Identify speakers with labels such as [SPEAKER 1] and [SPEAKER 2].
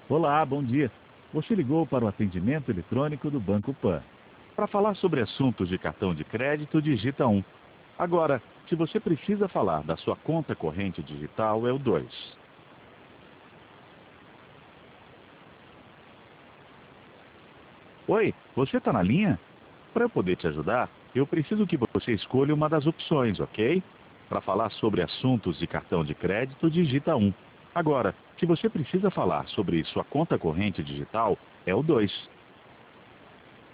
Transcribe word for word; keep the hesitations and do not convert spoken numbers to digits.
[SPEAKER 1] Olá, bom dia. Você ligou para o atendimento eletrônico do Banco Pan. Para falar sobre assuntos de cartão de crédito, digita um. Agora, se você precisa falar da sua conta corrente digital, é o dois. Oi, você está na linha? Para eu poder te ajudar, eu preciso que você escolha uma das opções, ok? Para falar sobre assuntos de cartão de crédito, digita um. Agora, se você precisa falar sobre sua conta corrente digital, é o dois.